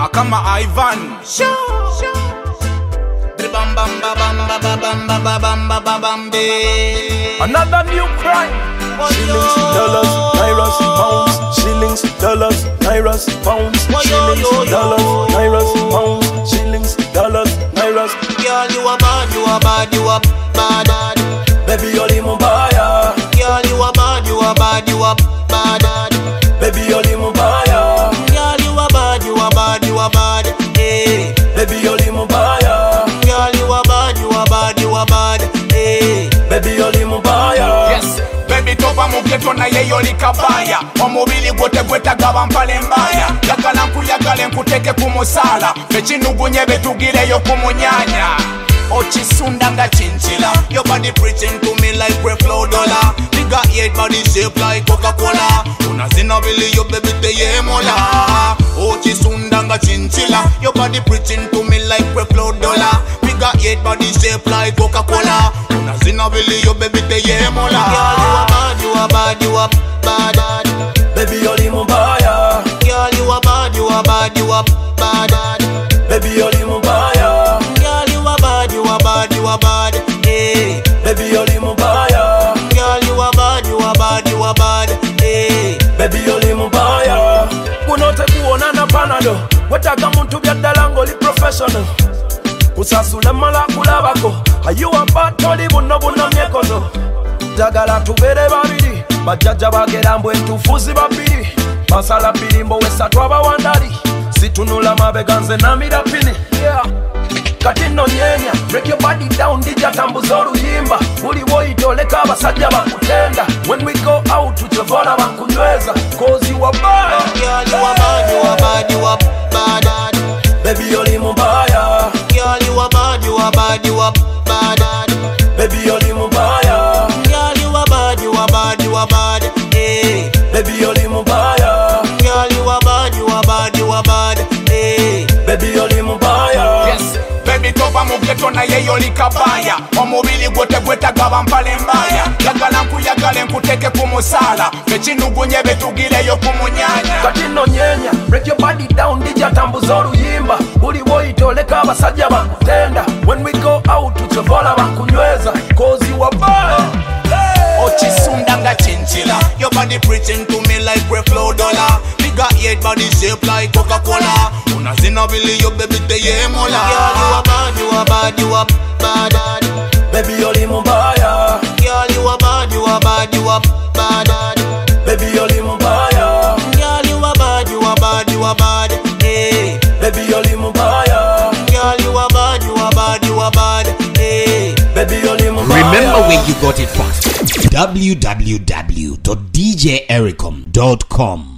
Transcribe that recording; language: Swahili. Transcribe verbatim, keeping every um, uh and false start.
kama Ivan. Another new crime. Shillings, dollars, nairas, pounds. Shillings, dollars, nairas, pounds. Shillings, dollars, nairas, pounds. Shillings, dollars, nairas. Girl, you a bad, you a bad, you a bad. Baby, only Mubaya. Girl, you a bad, you a bad, you a bad. Baby, only Mubaya. Girl, you a bad, you a bad, you a bad. Hey. Baby, only Mubaya. Girl, you a bad, you a bad, you a bad. Hey. Baby, only Mubaya. Yes. Baby toba mugeto na yeyo likabaya. Omubili gwote gwetagaba mpale mbaya. Yagala nkuyagale nkuteke kumusala. Fechinugunye betugireyo kumunyanya. Ochisunda nga chinchila. Your body preaching to me like Reflow dollar. Nigga eight body shape like Coca-Cola. Unazina bili yo baby teye mola. Ochisunda nga chinchila. Your body preaching to me like Reflow dollar. Nigga eight body shape like Coca-Cola. Unazina bili yo baby teye mola. Girl, you a bad, you a bad, you a bad. Baby, only Mubaya. Girl, you a bad, you a bad, you a bad. Baby, only Mubaya. Girl, you a bad, you a bad, you a bad. Hey. Baby, only Mubaya. Girl, you a bad, you a bad, you a bad. Hey. Baby, only Mubaya. Kunote kuona na panado. Wetaka muntu byaddala ng'oli professional. Kusasula mala kulabako. You a bad toli buno buno myekozo. Dagala tubere babiri. Bajjaja bagera mbwe ntufuzi babiri. Basala birimbo wesatu abawandali. Situnula mabega nze namira pini. Yeah. Katino nyenya, break your body down, dija tambuza oluyimba. Buli woyitoleka abasajja bakutenda. When we go out tuchovona bakunyweza. Cause you a bad. Girl, you a bad, you a bad, you a bad. Baby, only Mubaya. Girl, you a bad, you a bad, you a bad. Baby, only Mubaya. Girl, you a bad, you a bad, you a bad. Hey. Baby, only Mubaya. Girl, you a bad, you a bad, you a bad. Hey. Baby, only Mubaya. Yes. Baby toba mugeto na yeyo likabaya. Omubili gwote gwetagaba mpale mbaya. Yagala nkuyagale nkuteke kumusala. Fechinugunye betugireyo kumunyanya. Katino nyenya, break your body down, dija tambuza oluyimba. Buli woyitoleka abasajja bakutenda. When we go out tuchovona bakunyweza. Cause you a bad. Ochisunda nga chinchila. Your body preaching to me like Reflow dollar. Nigga eight body shape like Coca-Cola. Unazina bili yo baby teye mola. Girl, you a bad, you a bad, you a bad. Baby, only Mubaya. Girl, you a bad, you a bad, you a bad. Baby, only Mubaya. Girl, you a bad, you a bad, you a bad. Hey. Baby, only Mubaya. Girl, you a bad, you a bad, you a bad. Hey. Baby, only Mubaya. Remember where you got it from. w w w dot d j ericom dot com